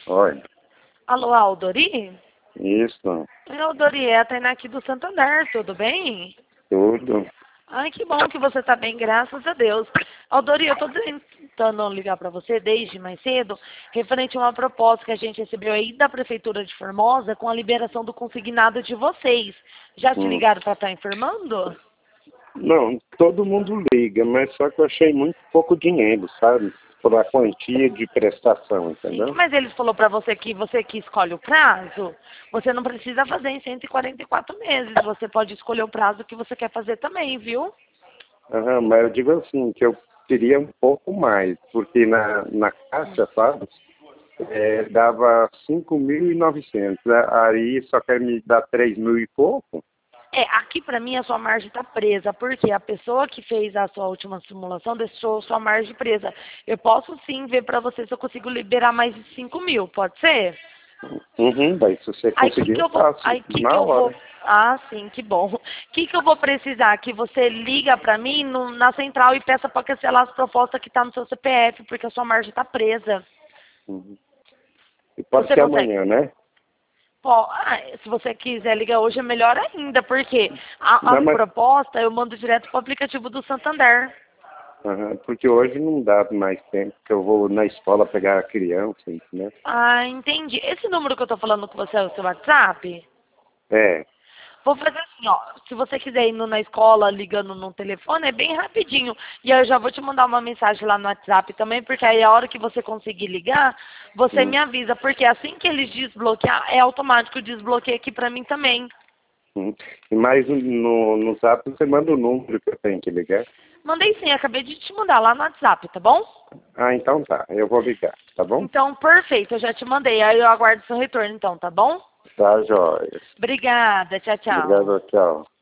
Oi. Alô, Aldori? Isso. Oi, Aldori, é a Tainá aqui do Santander, tudo bem? Tudo. Ai, que bom que você tá bem, graças a Deus. Aldori, eu tô tentando ligar pra você desde mais cedo, referente a uma proposta que a gente recebeu aí da Prefeitura de Formosa com a liberação do consignado de vocês. Já te Hum. ligaram pra estar informando? Não, todo mundo liga, mas só que eu achei muito pouco dinheiro, sabe? Por a quantia de prestação, Sim, entendeu? mas eles falou pra você que escolhe o prazo, você não precisa fazer em 144 meses, você pode escolher o prazo que você quer fazer também, viu? Aham, mas eu digo assim, que eu queria um pouco mais, porque na caixa, sabe? Dava 5.900, né? Aí só quer me dar 3.000 e pouco. É, aqui pra mim a sua margem tá presa, porque a pessoa que fez a sua última simulação deixou sua margem presa. Eu posso sim ver pra você se eu consigo liberar mais de 5 mil, pode ser? Uhum, daí se você Aí conseguir, eu faço que na eu vou, hora. ah, sim, que bom. O que eu vou precisar? Que você liga pra mim na central e peça pra cancelar as propostas que tá no seu CPF, porque a sua margem tá presa. Uhum. E pode Você ser consegue? amanhã, né? Se você quiser ligar hoje é melhor ainda, porque Não, as mas propostas eu mando direto pro aplicativo do Santander. aham, porque hoje não dá mais tempo, que eu vou na escola pegar a criança, né? Ah, entendi. Esse número que eu tô falando com você é o seu WhatsApp? É. Vou fazer assim, ó. Se você quiser ir na escola ligando no telefone, é bem rapidinho. E aí eu já vou te mandar uma mensagem lá no WhatsApp também, porque aí a hora que você conseguir ligar, você Hum, me avisa. Porque assim que eles desbloquear, é automático o desbloqueio aqui pra mim também. E mais no Zap você manda o número que eu tenho que ligar. Mandei sim, acabei de te mandar lá no WhatsApp, tá bom? Ah, então tá. Eu vou ligar, tá bom? Então, perfeito, eu já te mandei. Aí eu aguardo seu retorno então, tá bom? Tá, joia. Obrigada, tchau, tchau. Obrigado, tchau.